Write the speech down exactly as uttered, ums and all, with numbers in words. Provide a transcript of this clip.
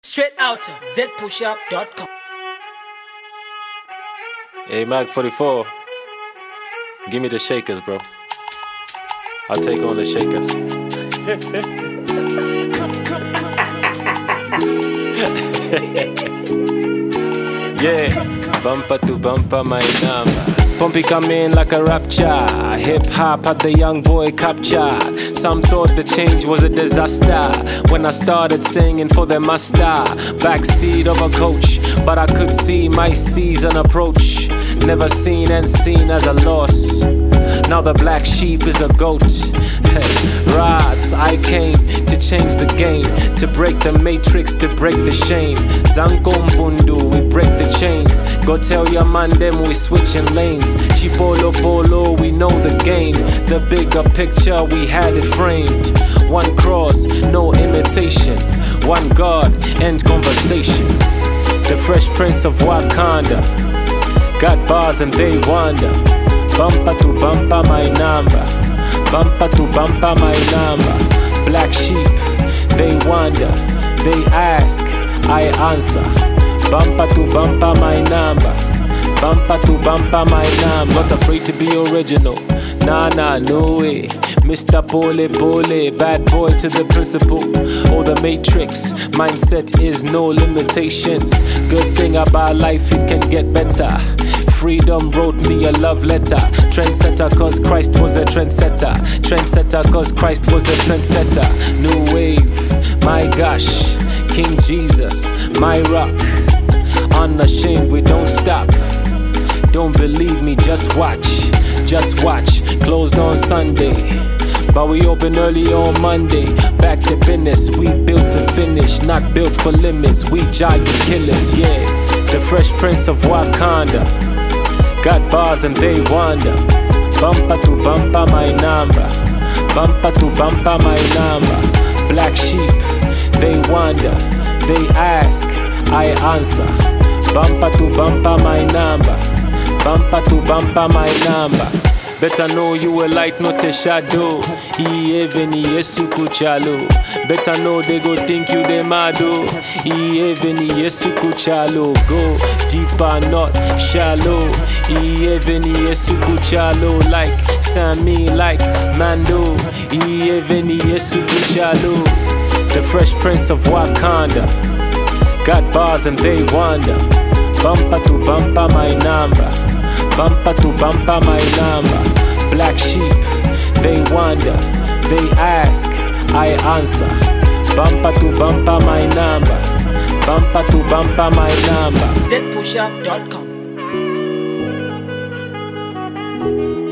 Straight out of z push up dot com. Hey, Mag forty-four, give me the shakers, bro. I'll take on the shakers. Yeah, bumper to bumper, my number. Pumpy come in like a rapture. Hip hop had the young boy captured. Some thought the change was a disaster when I started singing for the master. Backseat of a coach, but I could see my season approach. Never seen and seen as a loss. Now the black sheep is a goat. Rats, I came to change the game, to break the matrix, to break the shame. Zankombundu, we break the chains. Go tell your man them we switching lanes. Chipolo polo, we know the game. The bigger picture, we had it framed. One cross, no imitation. One God, end conversation. The Fresh Prince of Wakanda got bars and they wander. Bumper to bumper, my number. Bumper to bumper, my number. Black sheep, they wonder, they ask, I answer. Bumper to bumper, my number. Bumper to bumper, my number. Not afraid to be original. Nah, nah, no way. Mister Pole Pole, bad boy to the principal. Or the matrix, mindset is no limitations. Good thing about life, it can get better. Freedom wrote me a love letter. Trendsetter cause Christ was a trendsetter. Trendsetter cause Christ was a trendsetter. New wave, my gosh. King Jesus, my rock. Unashamed, we don't stop. Don't believe me, just watch. Just watch, closed on Sunday, but we open early on Monday. Back to business, we built to finish. Not built for limits, we giant killers, yeah. The Fresh Prince of Wakanda got bars and they wander. Bumper to bumper, my number. Bumper to bumper, my number. Black sheep, they wonder, they ask, I answer. Bumper to bumper, my number. Bumper to bumper, my number. Better know you a light, not a shadow. He even yesu kuchalo. Better know they go think you the mado. He even yesu kuchalo. Go deeper, not shallow. He even yesu kuchalo. Like Sammy, like Mando. He even yesu kuchalo. The Fresh Prince of Wakanda got bars and they wander. Bumper to bumper, my number. Bumper to bumper, my number. Black sheep, they wonder, they ask, I answer. Bumper to bumper, my number. Bumper to bumper, my number. z push up dot com.